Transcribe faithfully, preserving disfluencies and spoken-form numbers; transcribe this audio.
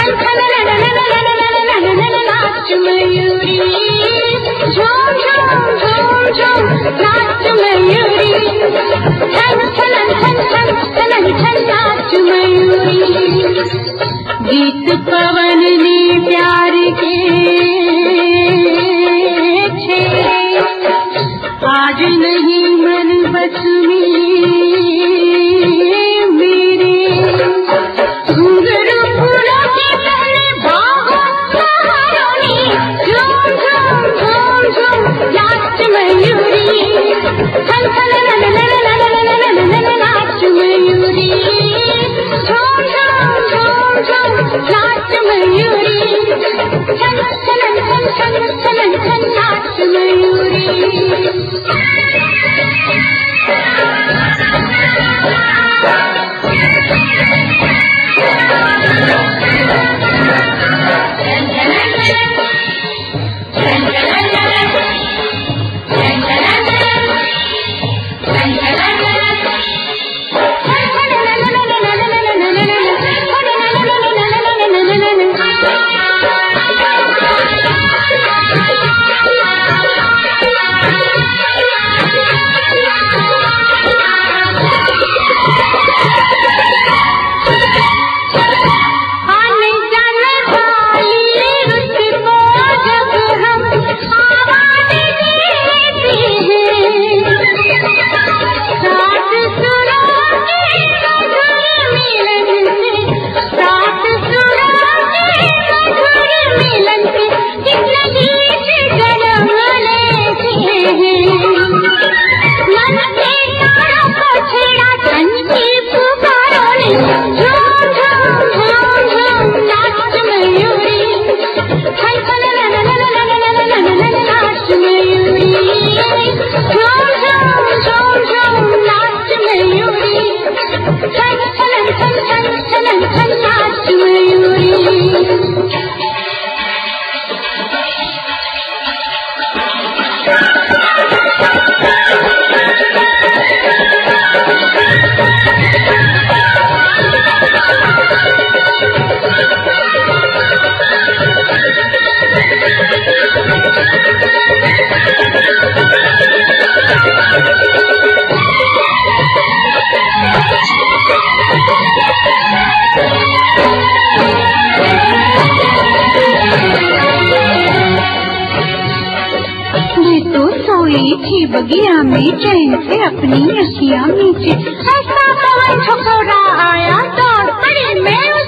नाच मयूरी, झूम झूम झूम झूम नाच मयूरी, छन छन छन छन छन छन नाच मयूरी। गीत पवन ने प्यार के छेड़े, आज नहीं मन बस में मेरे, घुंघरू फूलों के पहले बाहों सहारों ने, झूम झूम झूम झूम नाच मयूरी, छन छन नन नन नन नन नन नाच मयूरी, झूम झूम झूम झूम नाच मयूरी, छन छन छन छन छन छन नाच मयूरी। थी बगिया में चैन से अपनी अखियाँ मीचे, ऐसा पवन झकोरा आया दौड़ पड़ी मैं